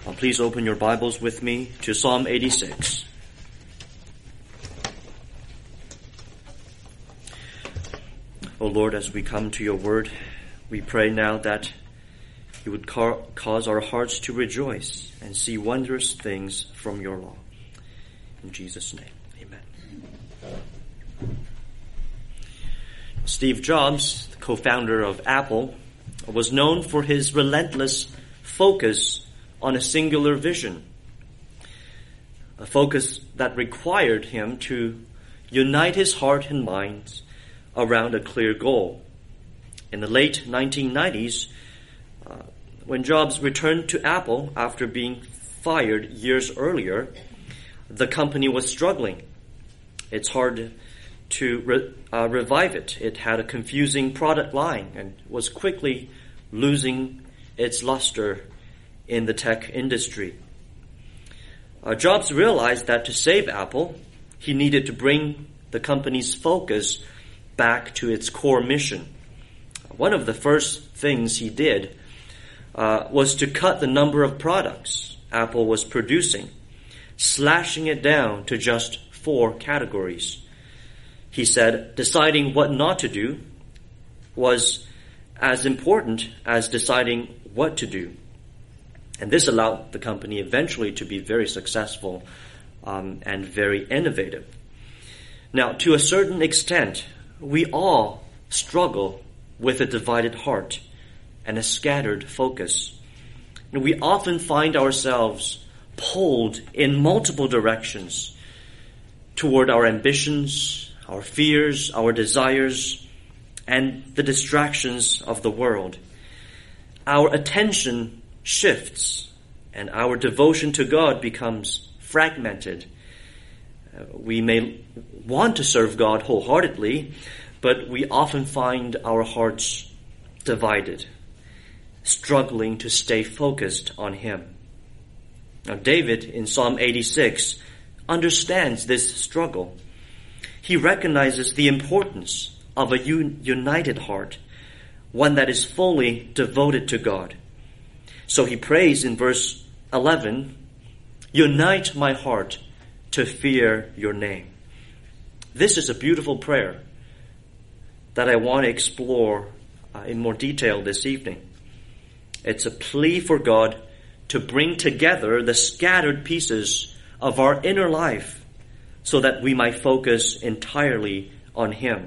Please open your Bibles with me to Psalm 86. O Lord, as we come to your word, we pray now that you would cause our hearts to rejoice and see wondrous things from your law. In Jesus' name, amen. Steve Jobs, the co-founder of Apple, was known for his relentless focus on a singular vision, a focus that required him to unite his heart and mind around a clear goal. In the late 1990s, when Jobs returned to Apple after being fired years earlier, the company was struggling. It's hard to revive it. It had a confusing product line and was quickly losing its luster in the tech industry. Jobs realized that to save Apple, he needed to bring the company's focus back to its core mission. One of the first things he did was to cut the number of products Apple was producing, slashing it down to just 4 categories. He said deciding what not to do was as important as deciding what to do. And this allowed the company eventually to be very successful and very innovative. Now, to a certain extent, we all struggle with a divided heart and a scattered focus. And we often find ourselves pulled in multiple directions toward our ambitions, our fears, our desires, and the distractions of the world. Our attention shifts, and our devotion to God becomes fragmented. We may want to serve God wholeheartedly, but we often find our hearts divided, struggling to stay focused on Him. Now, David in Psalm 86 understands this struggle. He recognizes the importance of a united heart, one that is fully devoted to God. So he prays in verse 11, "Unite my heart to fear your name." This is a beautiful prayer that I want to explore in more detail this evening. It's a plea for God to bring together the scattered pieces of our inner life so that we might focus entirely on Him.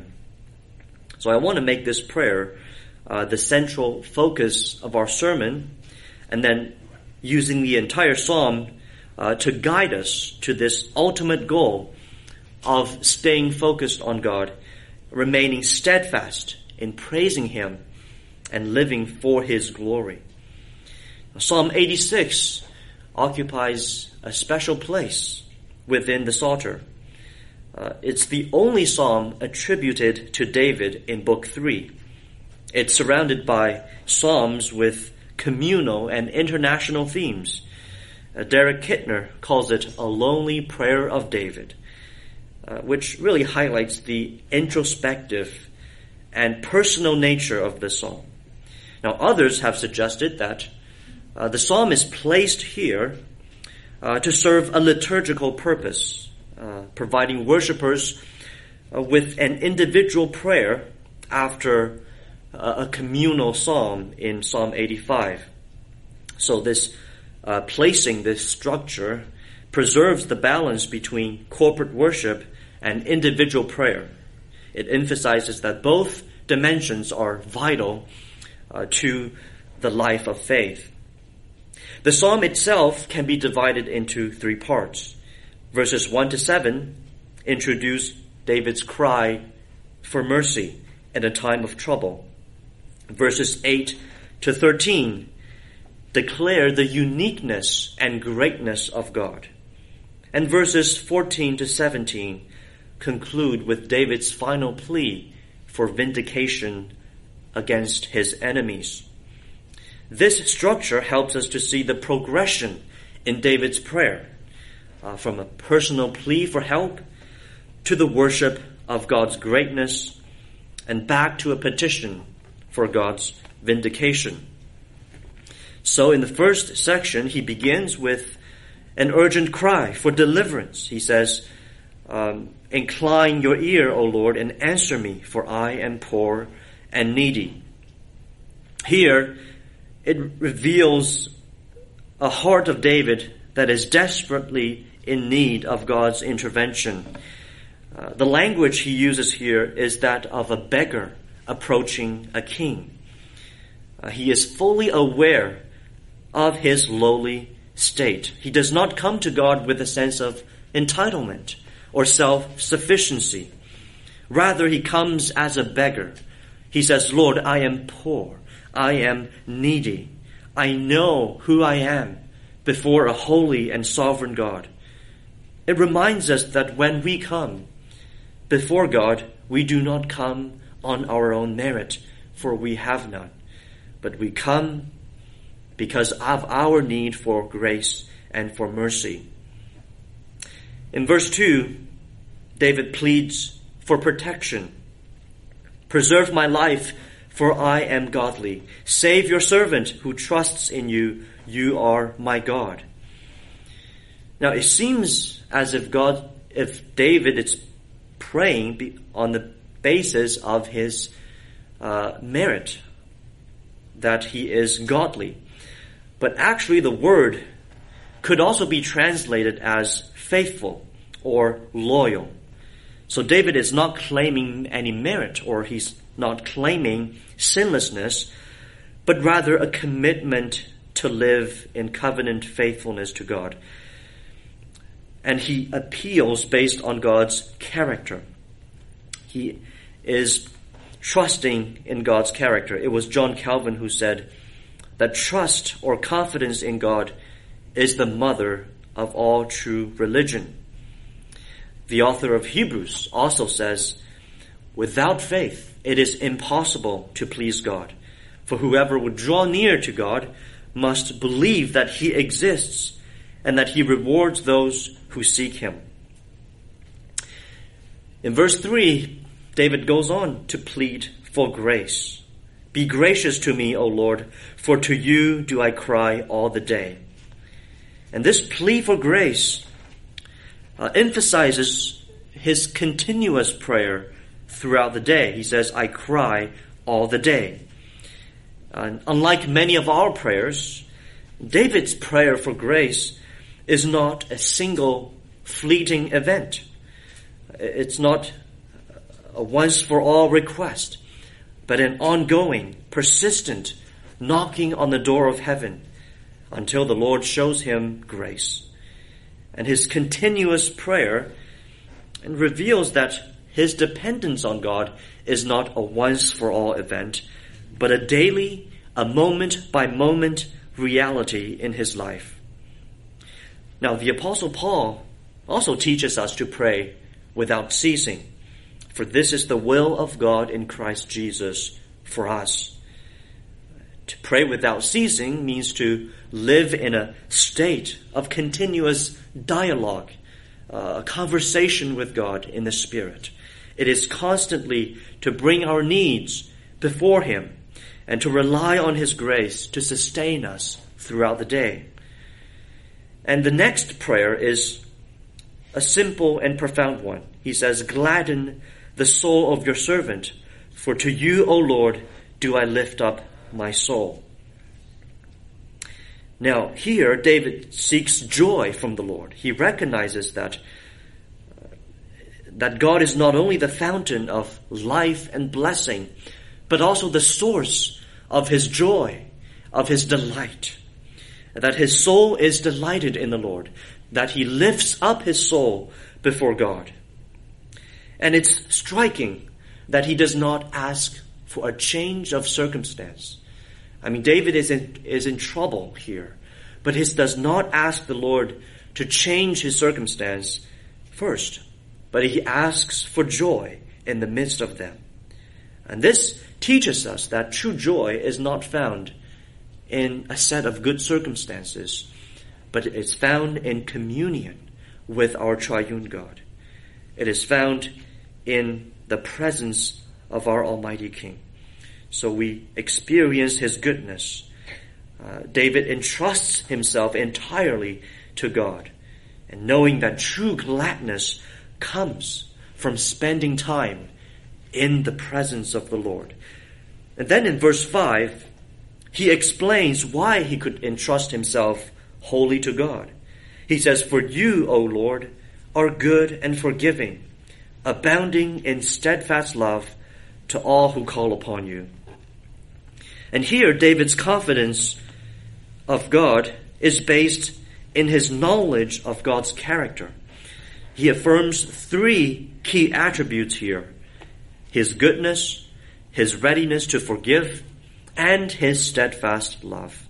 So I want to make this prayer the central focus of our sermon, and then using the entire psalm to guide us to this ultimate goal of staying focused on God, remaining steadfast in praising Him and living for His glory. Psalm 86 occupies a special place within the Psalter. It's the only psalm attributed to David in Book 3. It's surrounded by psalms with communal and international themes. Derek Kidner calls it a lonely prayer of David, which really highlights the introspective and personal nature of the psalm. Now, others have suggested that the psalm is placed here to serve a liturgical purpose, providing worshipers with an individual prayer after a communal psalm in Psalm 85. So this placing this structure preserves the balance between corporate worship and individual prayer. It emphasizes that both dimensions are vital to the life of faith. The psalm itself can be divided into 3 parts. Verses 1 to 7 introduce David's cry for mercy in a time of trouble. Verses 8 to 13 declare the uniqueness and greatness of God. And verses 14 to 17 conclude with David's final plea for vindication against his enemies. This structure helps us to see the progression in David's prayer, from a personal plea for help to the worship of God's greatness and back to a petition for God's vindication. So in the first section, he begins with an urgent cry for deliverance. He says, incline your ear, O Lord, and answer me, for I am poor and needy. Here, it reveals a heart of David that is desperately in need of God's intervention. The language he uses here is that of a beggar approaching a king. He is fully aware of his lowly state. He does not come to God with a sense of entitlement or self-sufficiency. Rather, he comes as a beggar. He says, Lord, I am poor. I am needy. I know who I am before a holy and sovereign God. It reminds us that when we come before God, we do not come on our own merit, for we have none. But we come because of our need for grace and for mercy. In verse 2, David pleads for protection. Preserve my life, for I am godly. Save your servant who trusts in you. You are my God. Now it seems as if David is praying on the basis of his merit, that he is godly. But actually the word could also be translated as faithful or loyal. So David is not claiming any merit, or he's not claiming sinlessness, but rather a commitment to live in covenant faithfulness to God. And he appeals based on God's character. He is trusting in God's character. It was John Calvin who said that trust or confidence in God is the mother of all true religion. The author of Hebrews also says, without faith, it is impossible to please God. For whoever would draw near to God must believe that he exists and that he rewards those who seek him. In verse 3, David goes on to plead for grace. Be gracious to me, O Lord, for to you do I cry all the day. And this plea for grace emphasizes his continuous prayer throughout the day. He says, I cry all the day. And unlike many of our prayers, David's prayer for grace is not a single fleeting event. It's not a once-for-all request, but an ongoing, persistent knocking on the door of heaven until the Lord shows him grace. And his continuous prayer reveals that his dependence on God is not a once-for-all event, but a daily, a moment-by-moment reality in his life. Now, the Apostle Paul also teaches us to pray without ceasing, for this is the will of God in Christ Jesus for us. To pray without ceasing means to live in a state of continuous dialogue, a conversation with God in the Spirit. It is constantly to bring our needs before Him and to rely on His grace to sustain us throughout the day. And the next prayer is a simple and profound one. He says, gladden the soul of your servant, for to you, O Lord, do I lift up my soul. Now, here, David seeks joy from the Lord. He recognizes that God is not only the fountain of life and blessing, but also the source of his joy, of his delight. That his soul is delighted in the Lord, that he lifts up his soul before God. And it's striking that he does not ask for a change of circumstance. I mean, David is in trouble here, but he does not ask the Lord to change his circumstance first, but he asks for joy in the midst of them. And this teaches us that true joy is not found in a set of good circumstances, but it's found in communion with our triune God. It is found in the presence of our Almighty King. So we experience His goodness David entrusts himself entirely to God, and knowing that true gladness comes from spending time in the presence of the Lord. And then in verse 5, he explains why he could entrust himself wholly to God. He says, "For you, O Lord, are good and forgiving, abounding in steadfast love to all who call upon you." And here, David's confidence of God is based in his knowledge of God's character. He affirms three key attributes here: his goodness, his readiness to forgive, and his steadfast love.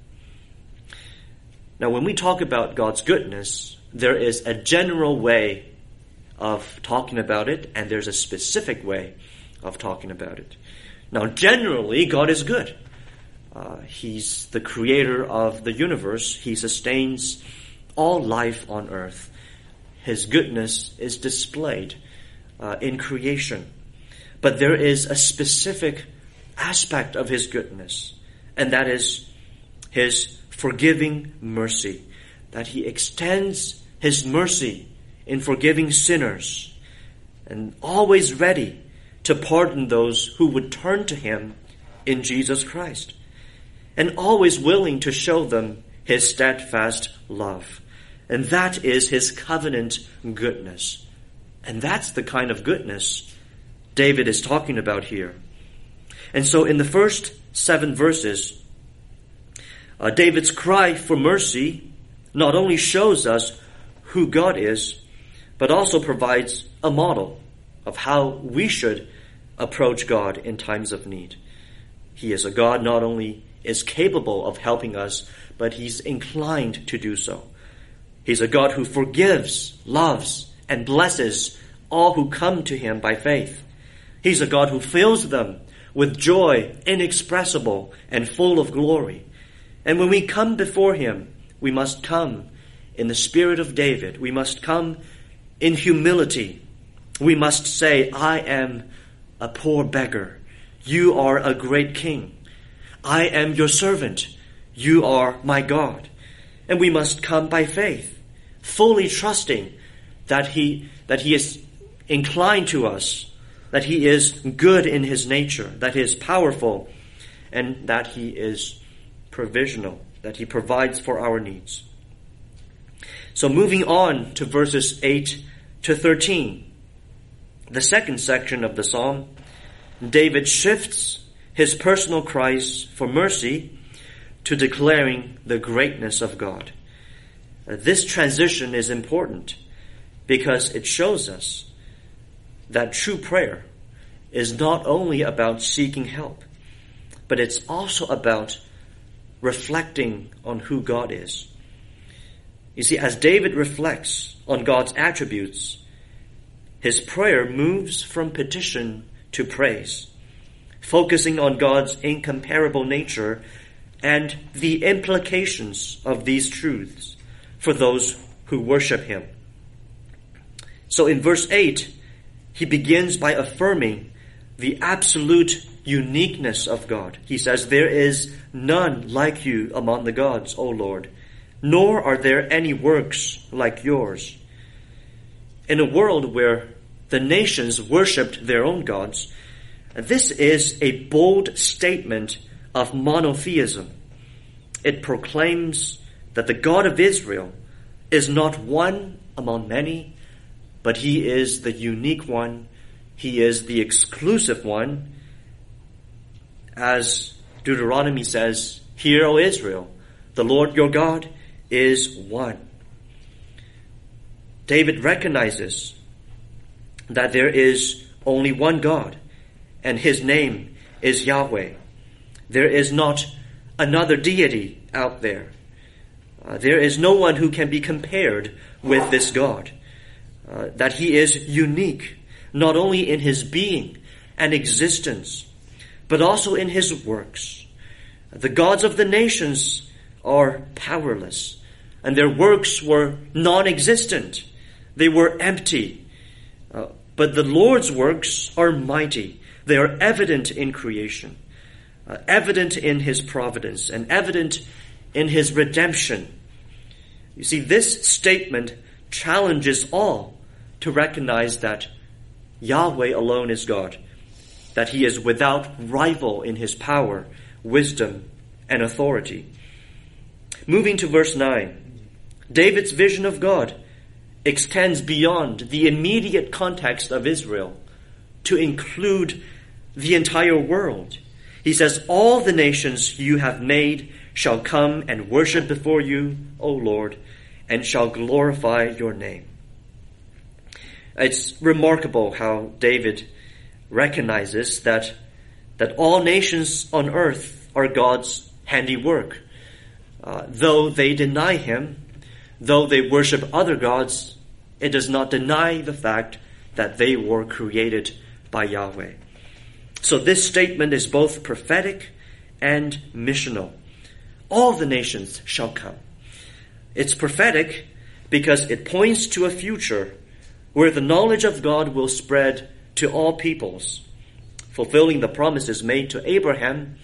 Now, when we talk about God's goodness, there is a general way of talking about it, and there's a specific way of talking about it. Now, generally, God is good. He's the creator of the universe. He sustains all life on earth. His goodness is displayed in creation. But there is a specific aspect of his goodness, and that is his forgiving mercy, that he extends his mercy in forgiving sinners and always ready to pardon those who would turn to him in Jesus Christ, and always willing to show them his steadfast love. And that is his covenant goodness. And that's the kind of goodness David is talking about here. And so in the first 7 verses, David's cry for mercy not only shows us who God is, but also provides a model of how we should approach God in times of need. He is a God not only is capable of helping us, but he's inclined to do so. He's a God who forgives, loves, and blesses all who come to him by faith. He's a God who fills them with joy inexpressible and full of glory. And when we come before him, we must come in the spirit of David. We must come in humility. We must say, "I am a poor beggar. You are a great king. I am your servant. You are my God." And we must come by faith, fully trusting that he is inclined to us, that he is good in his nature, that he is powerful, and that he is provisional, that he provides for our needs. So moving on to verses 8 to 13, the second section of the psalm, David shifts his personal cries for mercy to declaring the greatness of God. This transition is important because it shows us that true prayer is not only about seeking help, but it's also about reflecting on who God is. You see, as David reflects on God's attributes, his prayer moves from petition to praise, focusing on God's incomparable nature and the implications of these truths for those who worship him. So in verse 8, he begins by affirming the absolute uniqueness of God. He says, "There is none like you among the gods, O Lord, nor are there any works like yours." In a world where the nations worshipped their own gods, this is a bold statement of monotheism. It proclaims that the God of Israel is not one among many, but he is the unique one. He is the exclusive one. As Deuteronomy says, "Hear, O Israel, the Lord your God is one." David recognizes that there is only one God, and his name is Yahweh. There is not another deity out there. There is no one who can be compared with this God. That he is unique, not only in his being and existence, but also in his works. The gods of the nations are powerless, and their works were non-existent. They were empty. But the Lord's works are mighty. They are evident in creation, evident in his providence, and evident in his redemption. You see, this statement challenges all to recognize that Yahweh alone is God, that he is without rival in his power, wisdom, and authority. Moving to verse 9, David's vision of God extends beyond the immediate context of Israel to include the entire world. He says, all the nations you have made shall come and worship before you, O Lord, and shall glorify your name. It's remarkable how David recognizes that all nations on earth are God's handiwork. Though they deny him, though they worship other gods, it does not deny the fact that they were created by Yahweh. So this statement is both prophetic and missional. All the nations shall come. It's prophetic because it points to a future where the knowledge of God will spread to all peoples, fulfilling the promises made to Abraham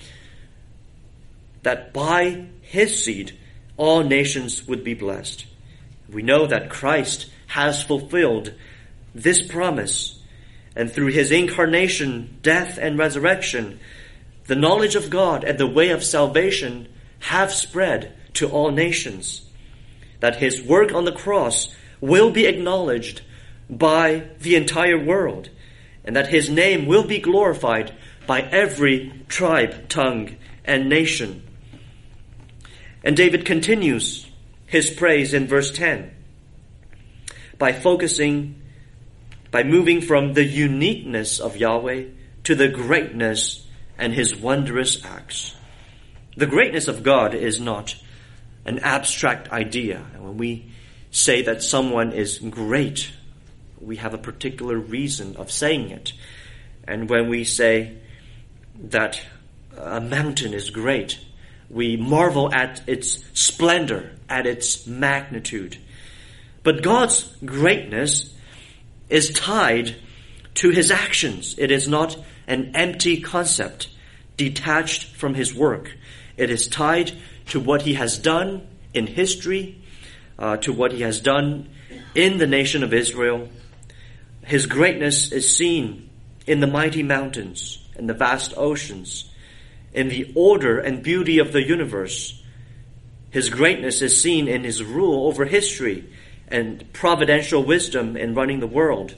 that by his seed all nations would be blessed. We know that Christ has fulfilled this promise, and through his incarnation, death, and resurrection, the knowledge of God and the way of salvation have spread to all nations. That his work on the cross will be acknowledged by the entire world, and that his name will be glorified by every tribe, tongue, and nation. And David continues his praise in verse 10 by moving from the uniqueness of Yahweh to the greatness and his wondrous acts. The greatness of God is not an abstract idea. And when we say that someone is great, we have a particular reason of saying it. And when we say that a mountain is great, we marvel at its splendor, at its magnitude. But God's greatness is tied to his actions. It is not an empty concept detached from his work. It is tied to what he has done in history, to what he has done in the nation of Israel. His greatness is seen in the mighty mountains and the vast oceans, in the order and beauty of the universe. His greatness is seen in his rule over history and providential wisdom in running the world.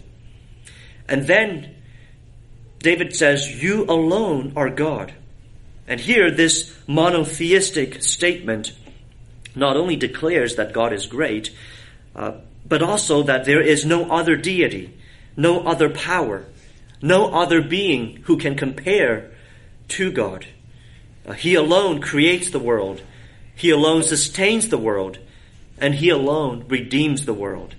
And then David says, you alone are God. And here this monotheistic statement not only declares that God is great, but also that there is no other deity, no other power, no other being who can compare to God. He alone creates the world. He alone sustains the world. And he alone redeems the world.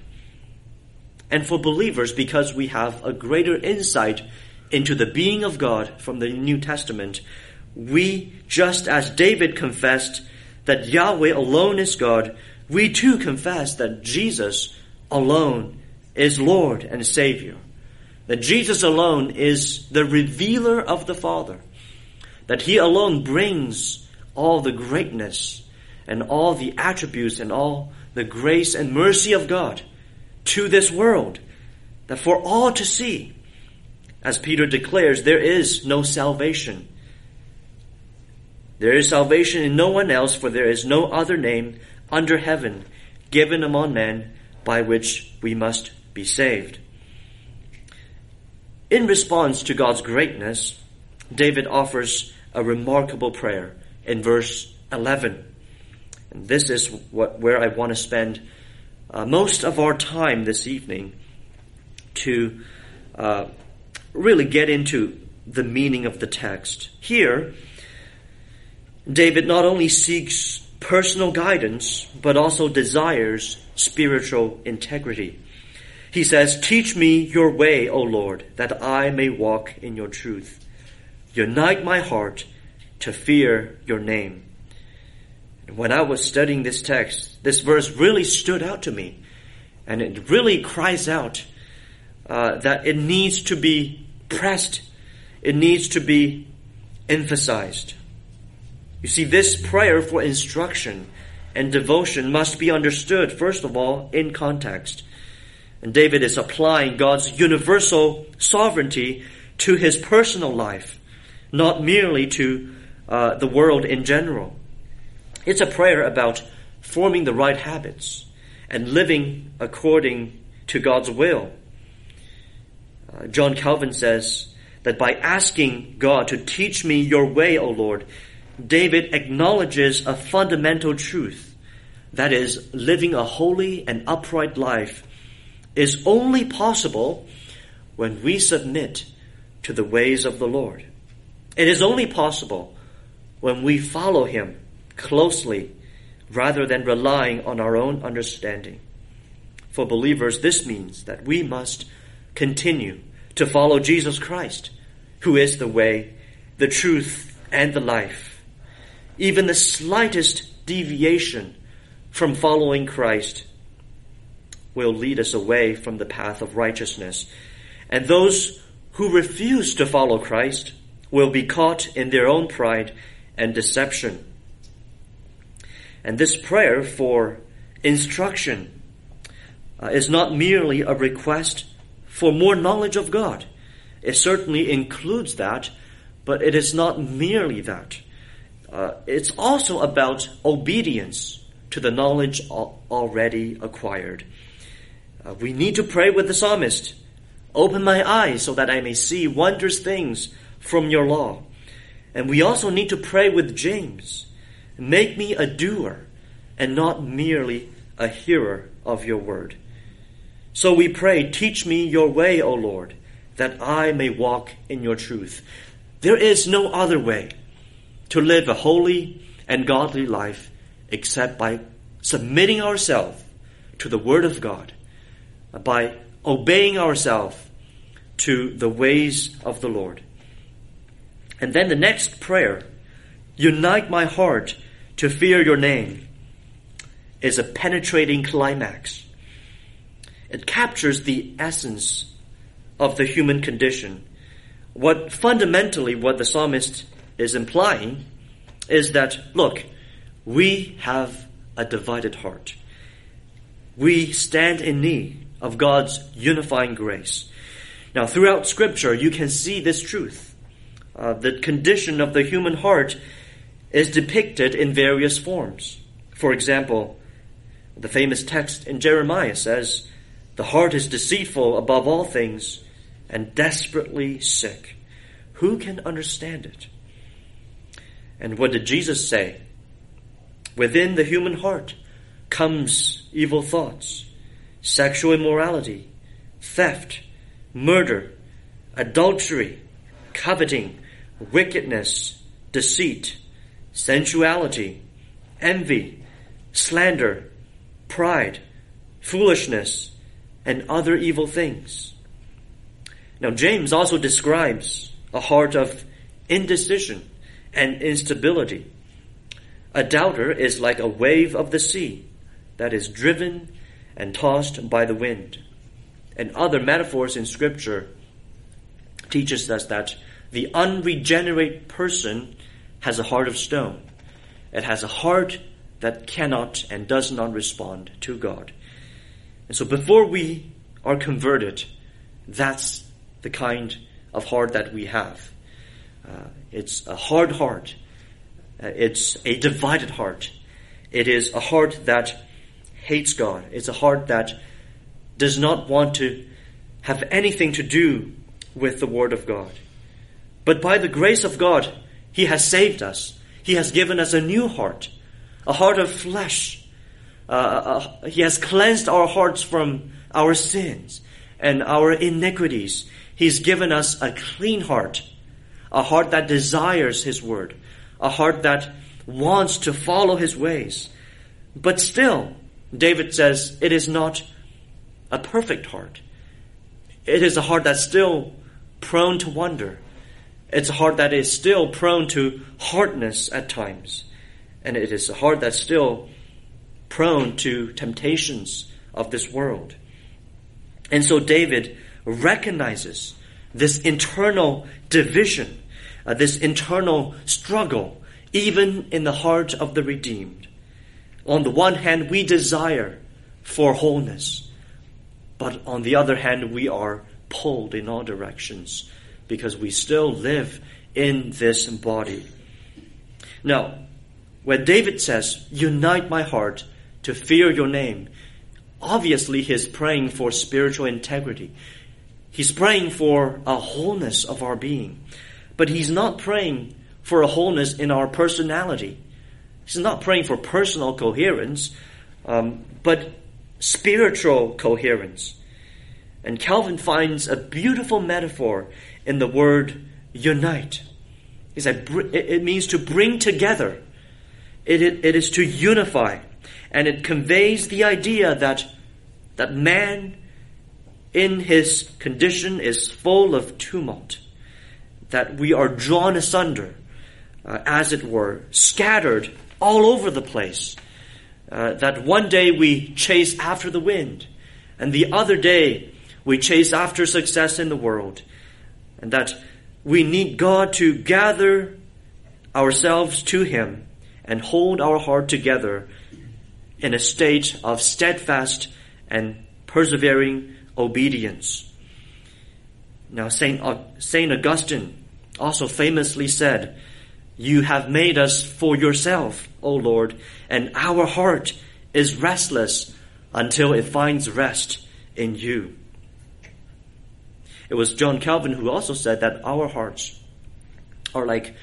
And for believers, because we have a greater insight into the being of God from the New Testament, we, just as David confessed that Yahweh alone is God, we too confess that Jesus alone is Lord and Savior. That Jesus alone is the revealer of the Father. That he alone brings all the greatness and all the attributes and all the grace and mercy of God to this world, that for all to see. As Peter declares, there is no salvation. There is salvation in no one else, for there is no other name under heaven given among men by which we must be saved. In response to God's greatness, David offers a remarkable prayer in verse 11. And this is where I want to spend most of our time this evening to really get into the meaning of the text. Here, David not only seeks personal guidance, but also desires spiritual integrity. He says, teach me your way, O Lord, that I may walk in your truth. Unite my heart to fear your name. And when I was studying this text, this verse really stood out to me. And it really cries out that it needs to be pressed. It needs to be emphasized. You see, this prayer for instruction and devotion must be understood, first of all, in context. And David is applying God's universal sovereignty to his personal life, not merely to the world in general. It's a prayer about forming the right habits and living according to God's will. John Calvin says that by asking God to teach me your way, O Lord, David acknowledges a fundamental truth. That is, living a holy and upright life is only possible when we submit to the ways of the Lord. It is only possible when we follow him closely rather than relying on our own understanding. For believers, this means that we must continue to follow Jesus Christ, who is the way, the truth, and the life. Even the slightest deviation from following Christ will lead us away from the path of righteousness. And those who refuse to follow Christ will be caught in their own pride and deception. And this prayer for instruction is not merely a request for more knowledge of God. It certainly includes that, but it is not merely that. It's also about obedience to the knowledge already acquired. We need to pray with the psalmist. Open my eyes so that I may see wondrous things from your law. And we also need to pray with James. Make me a doer and not merely a hearer of your word. So we pray, teach me your way, O Lord, that I may walk in your truth. There is no other way to live a holy and godly life except by submitting ourselves to the word of God, by obeying ourselves to the ways of the Lord. And then the next prayer, unite my heart to fear your name, is a penetrating climax. It captures the essence of the human condition. What the psalmist is implying is that, look, we have a divided heart. We stand in need of God's unifying grace. Now, throughout Scripture, you can see this truth. The condition of the human heart is depicted in various forms. For example, the famous text in Jeremiah says, the heart is deceitful above all things and desperately sick. Who can understand it? And what did Jesus say? Within the human heart comes evil thoughts, sexual immorality, theft, murder, adultery, coveting, wickedness, deceit, sensuality, envy, slander, pride, foolishness, and other evil things. Now, James also describes a heart of indecision and instability. A doubter is like a wave of the sea that is driven and tossed by the wind. And other metaphors in Scripture teaches us that the unregenerate person has a heart of stone. It has a heart that cannot and does not respond to God. And so before we are converted, that's the kind of heart that we have. It's a hard heart. It's a divided heart. It is a heart that hates God. It's a heart that does not want to have anything to do with the Word of God. But by the grace of God, He has saved us. He has given us a new heart, a heart of flesh. He has cleansed our hearts from our sins and our iniquities. He's given us a clean heart, a heart that desires His Word, a heart that wants to follow His ways. But still, David says, it is not a perfect heart. It is a heart that's still prone to wander. It's a heart that is still prone to hardness at times. And it is a heart that's still prone to temptations of this world. And so David recognizes this internal division, this internal struggle even in the heart of the redeemed. On the one hand, we desire for wholeness, but on the other hand, we are pulled in all directions because we still live in this body. Now, when David says, unite my heart to fear your name, obviously he's praying for spiritual integrity. He's praying for a wholeness of our being. But he's not praying for a wholeness in our personality. He's not praying for personal coherence, but spiritual coherence. And Calvin finds a beautiful metaphor in the word unite. He said it means to bring together. It is to unify. And it conveys the idea that man in his condition is full of tumult. That we are drawn asunder, as it were, scattered all over the place. That one day we chase after the wind, and the other day we chase after success in the world. And that we need God to gather ourselves to Him and hold our heart together in a state of steadfast and persevering obedience. Now, Saint Augustine also famously said, "You have made us for yourself, O Lord, and our heart is restless until it finds rest in you." It was John Calvin who also said that our hearts are like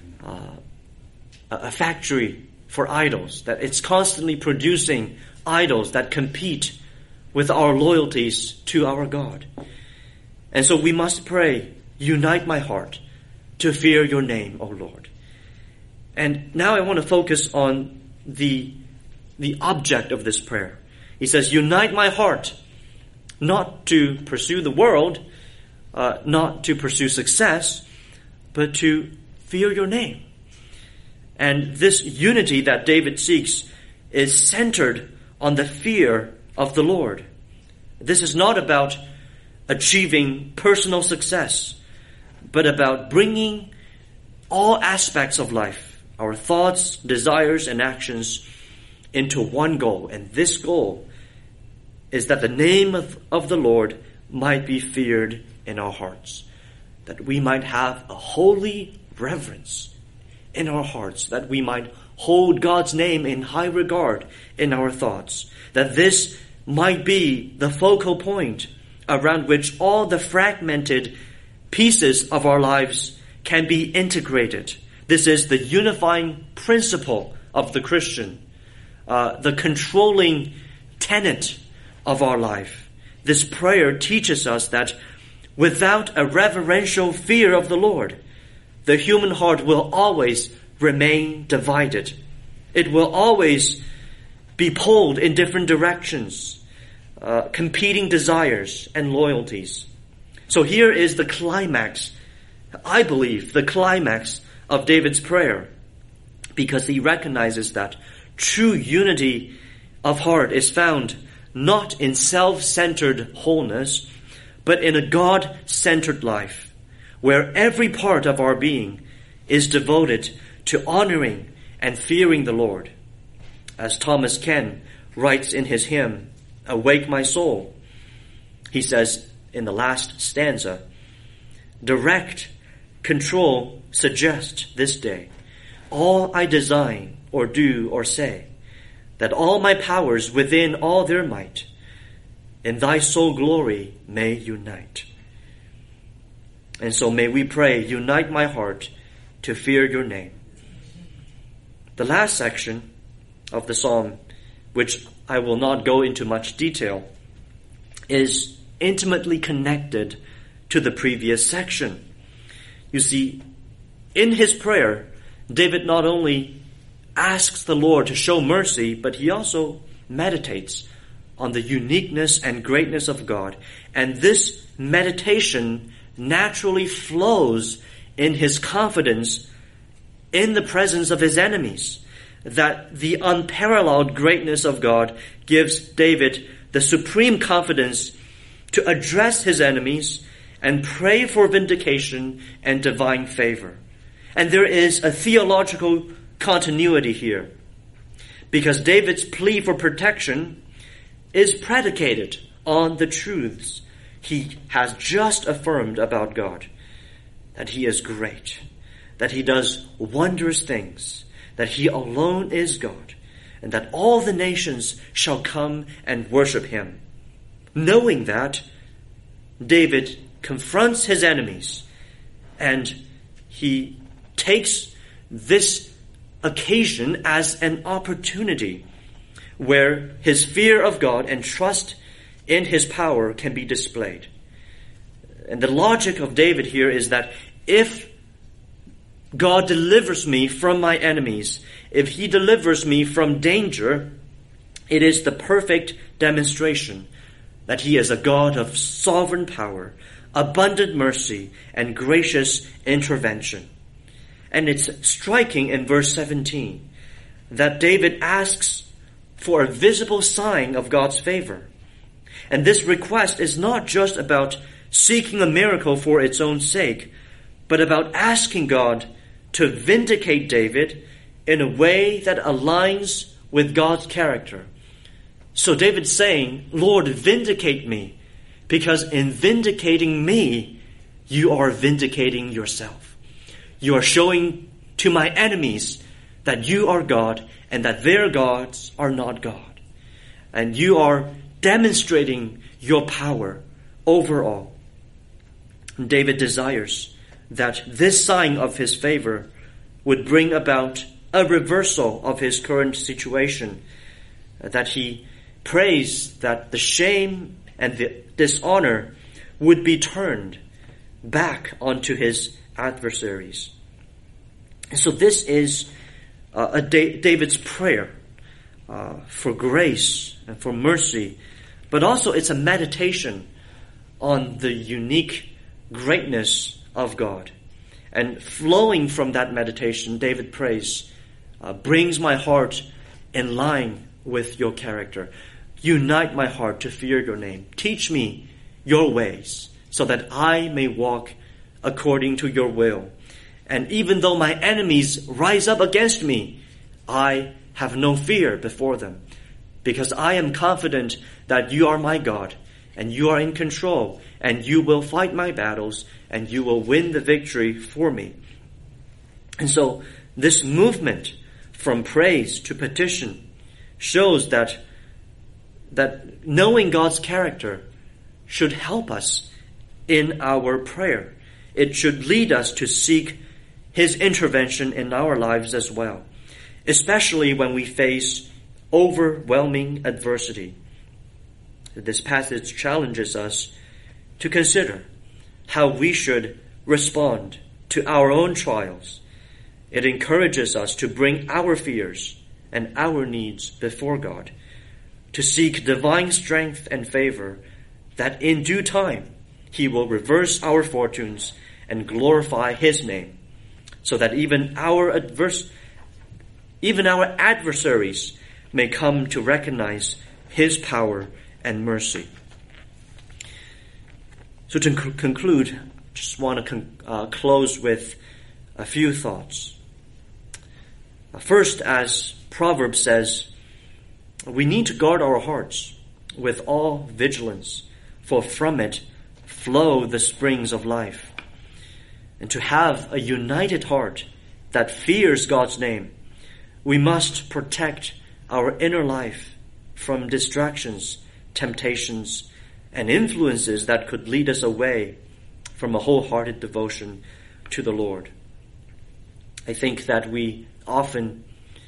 a factory for idols, that it's constantly producing idols that compete with our loyalties to our God. And so we must pray, unite my heart to fear your name, O Lord. And now I want to focus on the object of this prayer. He says, unite my heart, not to pursue the world, not to pursue success, but to fear your name. And this unity that David seeks is centered on the fear of the Lord. This is not about achieving personal success, but about bringing all aspects of life, our thoughts, desires, and actions, into one goal. And this goal is that the name of the Lord might be feared in our hearts, that we might have a holy reverence in our hearts, that we might hold God's name in high regard in our thoughts, that this might be the focal point around which all the fragmented pieces of our lives can be integrated. This is the unifying principle of the Christian, the controlling tenet of our life. This prayer teaches us that without a reverential fear of the Lord, the human heart will always remain divided. It will always be pulled in different directions, competing desires and loyalties. So here is the climax, I believe, the climax of David's prayer, because he recognizes that true unity of heart is found not in self-centered wholeness, but in a God-centered life, where every part of our being is devoted to honoring and fearing the Lord. As Thomas Ken writes in his hymn, "Awake My Soul," he says in the last stanza, "Direct, control, suggest this day all I design or do or say, that all my powers within all their might in thy sole glory may unite." And so may we pray, unite my heart to fear your name. The last section of the psalm, which I will not go into much detail, is intimately connected to the previous section. You see, in his prayer, David not only asks the Lord to show mercy, but he also meditates on the uniqueness and greatness of God. And this meditation naturally flows in his confidence in the presence of his enemies, that the unparalleled greatness of God gives David the supreme confidence to address his enemies and pray for vindication and divine favor. And there is a theological continuity here, because David's plea for protection is predicated on the truths he has just affirmed about God. That he is great, that he does wondrous things, that he alone is God, and that all the nations shall come and worship him. Knowing that, David confronts his enemies, and he takes this occasion as an opportunity where his fear of God and trust in his power can be displayed. And the logic of David here is that if God delivers me from my enemies, if he delivers me from danger, it is the perfect demonstration that he is a God of sovereign power, abundant mercy, and gracious intervention. And it's striking in verse 17 that David asks for a visible sign of God's favor. And this request is not just about seeking a miracle for its own sake, but about asking God to vindicate David in a way that aligns with God's character. So David's saying, Lord, vindicate me, because in vindicating me, you are vindicating yourself. You are showing to my enemies that you are God and that their gods are not God. And you are demonstrating your power over all. David desires that this sign of his favor would bring about a reversal of his current situation, that he prays that the shame and the dishonor would be turned back onto his adversaries. And so this is David's prayer for grace and for mercy, but also it's a meditation on the unique greatness of God. And flowing from that meditation, David prays, brings my heart in line with your character. Unite my heart to fear your name. Teach me your ways so that I may walk according to your will. And even though my enemies rise up against me, I have no fear before them, because I am confident that you are my God and you are in control, and you will fight my battles, and you will win the victory for me. And so this movement from praise to petition shows that knowing God's character should help us in our prayer. It should lead us to seek his intervention in our lives as well, especially when we face overwhelming adversity. This passage challenges us to consider how we should respond to our own trials. It encourages us to bring our fears and our needs before God, to seek divine strength and favor, that in due time he will reverse our fortunes and glorify his name, so that even our adversaries may come to recognize his power and mercy. So to conclude, I just want to close with a few thoughts. First, as Proverbs says, we need to guard our hearts with all vigilance, for from it flow the springs of life. And to have a united heart that fears God's name, we must protect our inner life from distractions, temptations, and influences that could lead us away from a wholehearted devotion to the Lord. I think that we often,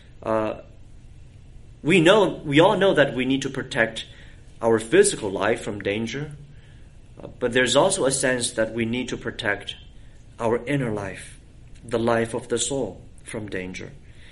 we all know that we need to protect our physical life from danger, but there's also a sense that we need to protect our inner life, the life of the soul, from danger.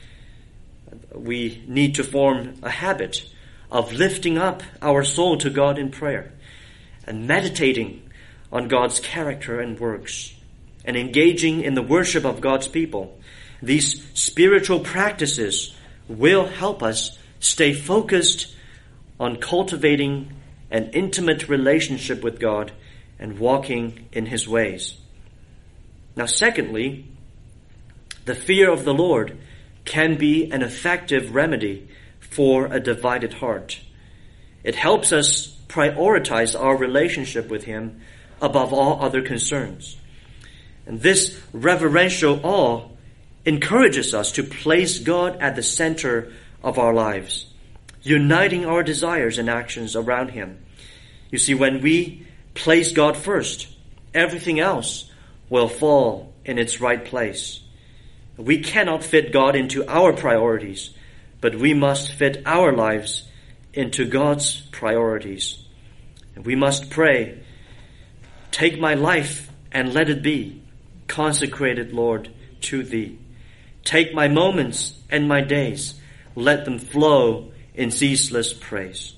We need to form a habit of lifting up our soul to God in prayer and meditating on God's character and works and engaging in the worship of God's people. These spiritual practices will help us stay focused on cultivating an intimate relationship with God and walking in his ways. Now, secondly, the fear of the Lord can be an effective remedy for a divided heart. It helps us prioritize our relationship with Him above all other concerns. And this reverential awe encourages us to place God at the center of our lives, uniting our desires and actions around Him. You see, when we place God first, everything else will fall in its right place. We cannot fit God into our priorities, but we must fit our lives into God's priorities. And we must pray, "Take my life and let it be consecrated, Lord, to Thee. Take my moments and my days, let them flow in ceaseless praise."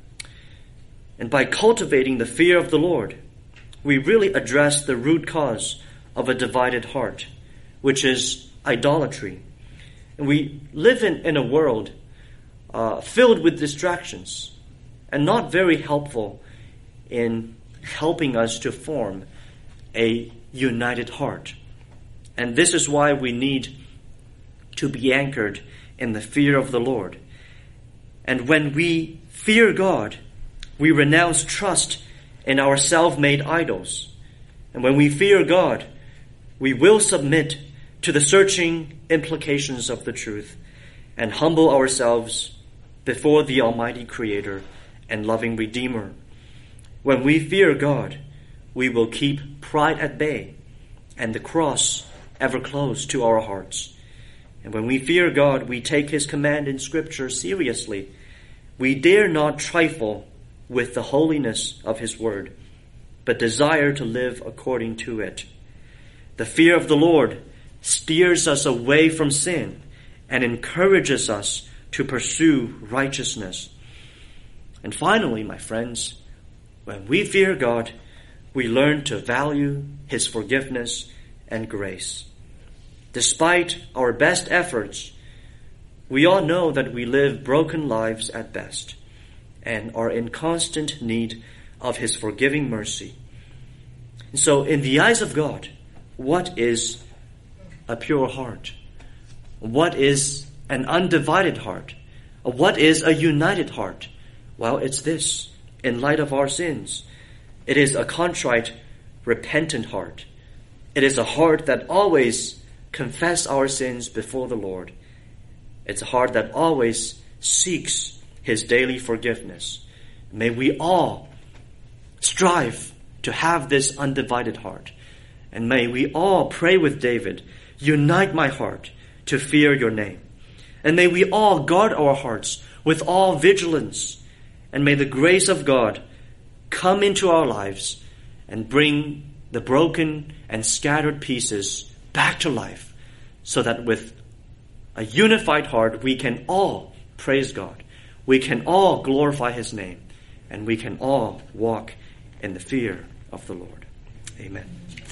And by cultivating the fear of the Lord, we really address the root cause of a divided heart, which is idolatry. And we live in a world filled with distractions and not very helpful in helping us to form a united heart. And this is why we need to be anchored in the fear of the Lord. And when we fear God, we renounce trust in our self-made idols. And when we fear God, we will submit to the searching implications of the truth and humble ourselves before the Almighty Creator and loving Redeemer. When we fear God, we will keep pride at bay and the cross ever close to our hearts. And when we fear God, we take His command in Scripture seriously. We dare not trifle with the holiness of His word, but desire to live according to it. The fear of the Lord steers us away from sin and encourages us to pursue righteousness. And finally, my friends, when we fear God, we learn to value His forgiveness and grace. Despite our best efforts, we all know that we live broken lives at best and are in constant need of His forgiving mercy. And so, in the eyes of God, what is a pure heart? What is an undivided heart? What is a united heart? Well, it's this. In light of our sins, it is a contrite, repentant heart. It is a heart that always confesses our sins before the Lord. It's a heart that always seeks His daily forgiveness. May we all strive to have this undivided heart. And may we all pray with David, "Unite my heart to fear Your name." And may we all guard our hearts with all vigilance. And may the grace of God come into our lives and bring the broken and scattered pieces back to life, so that with a unified heart we can all praise God, we can all glorify His name, and we can all walk in the fear of the Lord. Amen.